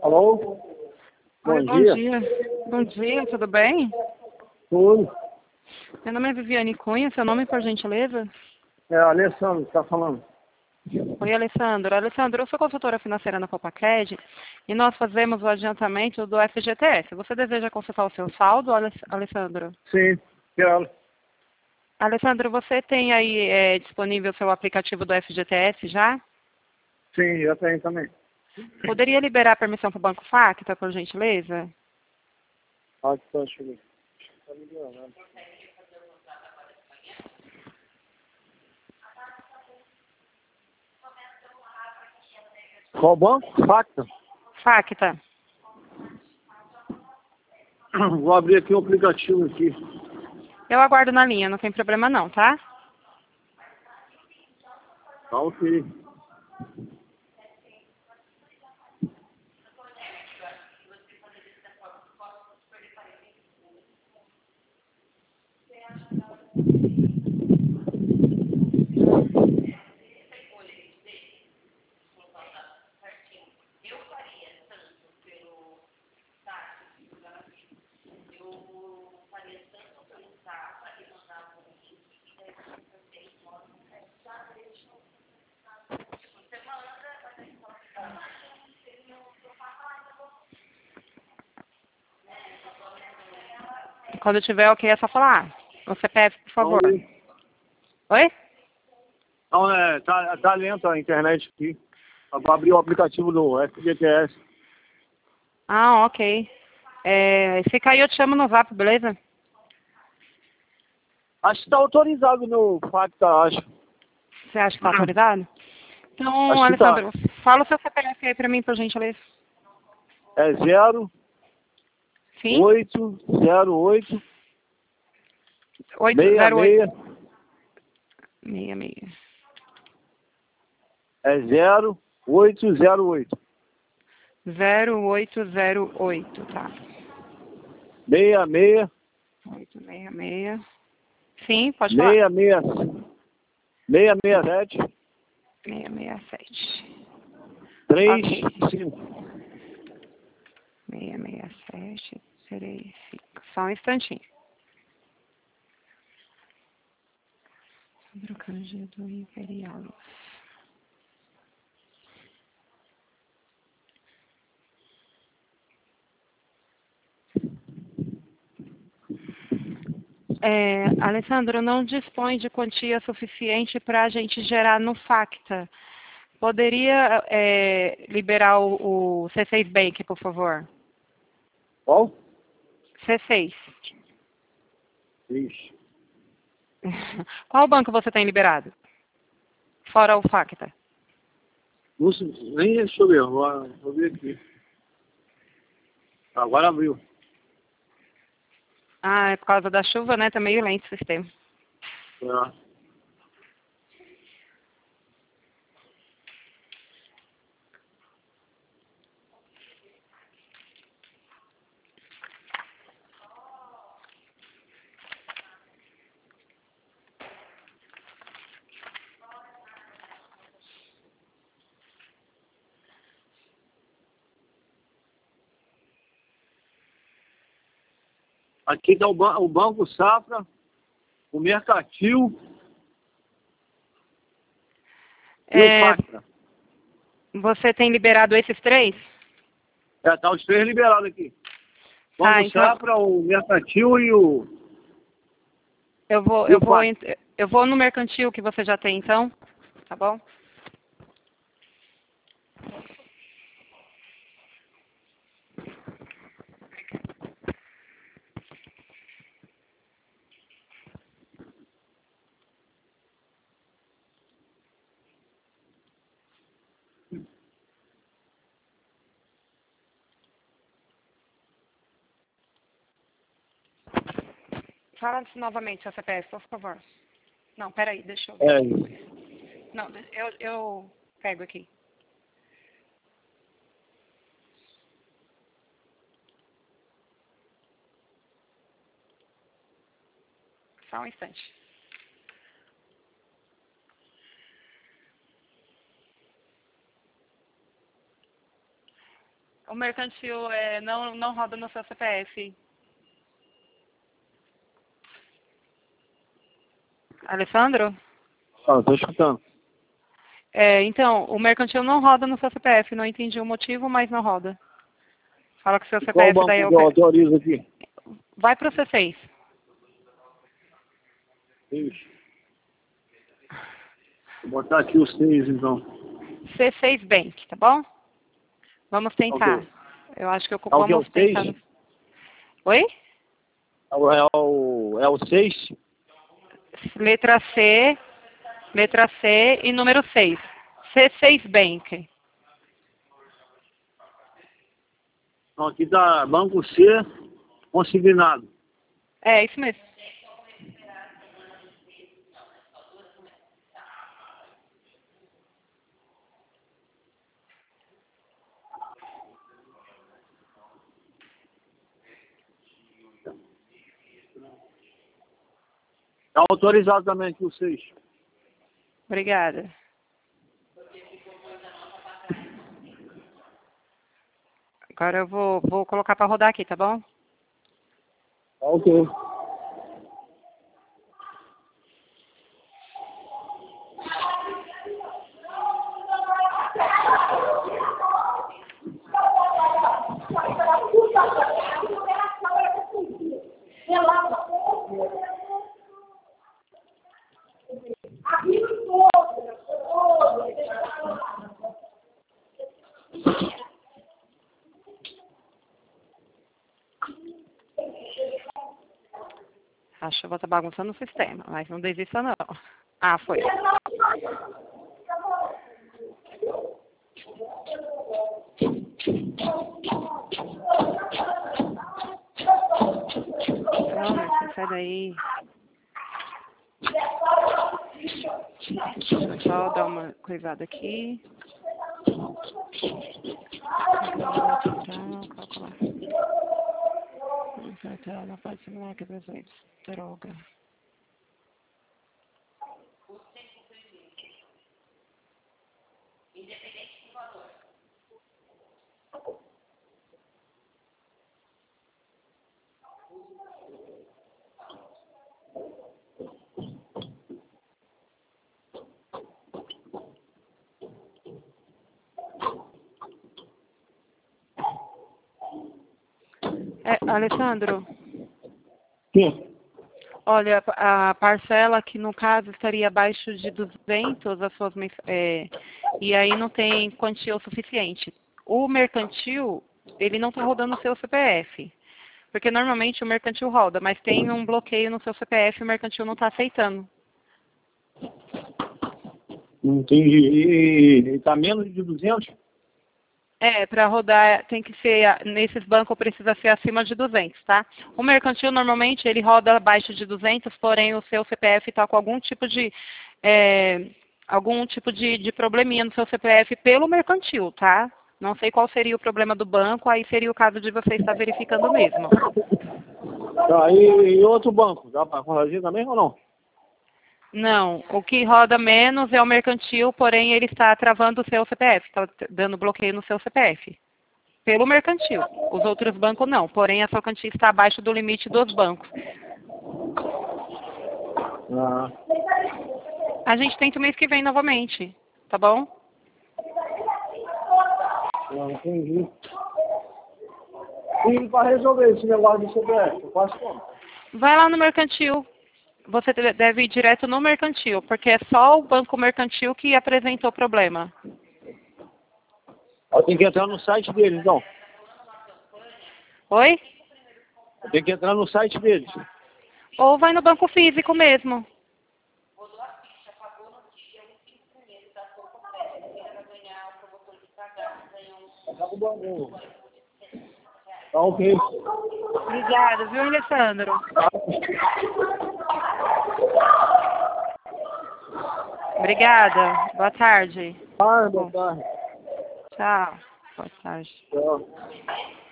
Alô? Oi, Bom bom dia. dia. Bom dia, tudo bem? Tudo. Meu nome é Viviane Cunha, seu nome, por gentileza? É Alessandro que está falando. Oi, Alessandro. Alessandro, eu sou consultora financeira na Copacred e nós fazemos o adiantamento do FGTS. Você deseja consultar o seu saldo, Alessandro? Sim, quero. Alessandro, você tem aí disponível o seu aplicativo do FGTS já? Sim, eu tenho também. Poderia liberar a permissão para o Banco Facta, por gentileza? Ah, que tá chegando. Tá ligando. Qual banco? Facta. Facta. Vou abrir aqui o aplicativo aqui. Eu aguardo na linha, não tem problema não, tá? Tá ok. Quando tiver ok, é só falar. O CPF, por favor. Vamos ver. Oi? Não, tá lenta a internet aqui. Eu vou abrir o aplicativo do FGTS. Ah, ok. Se cair, eu te chamo no Zap, beleza? Acho que tá autorizado no Facta, acho. Você acha que tá autorizado? Então, Acho que tá. Alessandro, fala o seu CPF aí pra mim, por gentileza. É 0808 Sim? 808 66 66. É 0808 0808, tá. 66 866. Sim, pode falar. 66 667 667. Ok. 35. 667, 35. Só um instantinho. Sandro Cândido Imperial. Alessandro, não dispõe de quantia suficiente para a gente gerar no Facta. Poderia liberar o C6 Bank, por favor? Qual? C6. Ixi. Qual banco você tem liberado? Fora o Facta. Não sei, nem deixa eu ver, vou ver aqui. Agora abriu. Ah, é por causa da chuva, né? Tá meio lento o sistema. É. Aqui está o Banco Safra, o Mercantil e o Facta. Você tem liberado esses três? Tá os três liberados aqui. Tá, Banco então Safra, o Mercantil e o eu vou, e eu o vou, Facta. eu vou no mercantil que você já tem, então, tá bom? Fala novamente seu CPF, por favor. Não, peraí, deixa eu ver. É, Não, eu pego aqui. Só um instante. O mercantil não roda no seu CPF. Alessandro? Ah, tô escutando. Então, o mercantil não roda no seu CPF. Não entendi o motivo, mas não roda. Fala que o seu E qual CPF banco daí que eu autorizo aqui? Vai pro C6. Isso. Vou botar aqui os 6, então. C6 Bank, tá bom? Vamos tentar. Ok. Eu acho que É o que? É o vamos tentar. 6? Oi? É o 6? Letra C e número 6. C6 Bank. Então, aqui tá Banco C, consignado. É, isso mesmo. Tá autorizado também aqui o 6. Obrigada. Agora eu vou colocar para rodar aqui, tá bom? Ok. A chuva tá bagunçando o sistema, mas não desista não. Ah, foi. Não, sai daí. Deixa eu só dar uma coisada aqui. Calcular. Não pode simular que presente. Droga. Alessandro, Sim. olha, a parcela que no caso estaria abaixo de 200, e aí não tem quantia o suficiente. O mercantil, ele não está rodando o seu CPF, porque normalmente o mercantil roda, mas tem um bloqueio no seu CPF e o mercantil não está aceitando. Não entendi. E tá menos de 200? Para rodar tem que ser, nesses bancos precisa ser acima de 200, tá? O mercantil normalmente ele roda abaixo de 200, porém o seu CPF está com algum tipo de probleminha no seu CPF pelo mercantil, tá? Não sei qual seria o problema do banco, aí seria o caso de você estar verificando mesmo. Tá, e outro banco? Dá pra corrigir também ou não? Não, o que roda menos é o mercantil, porém ele está travando o seu CPF, está dando bloqueio no seu CPF. Pelo mercantil. Os outros bancos não, porém a sua quantia está abaixo do limite dos bancos. Ah, A gente tenta o mês que vem novamente, tá bom? não entendi. E para resolver esse negócio do CPF, eu faço como? Vai lá no mercantil. Você deve ir direto no mercantil, porque é só o banco mercantil que apresentou o problema. Eu tenho que entrar no site deles, então. Oi? Eu tenho que entrar no site deles. Ou vai no banco físico mesmo. Tá ok. Obrigada, viu, Alessandro? Obrigada. Boa tarde. Boa tarde. Tchau. Boa tarde. Tchau.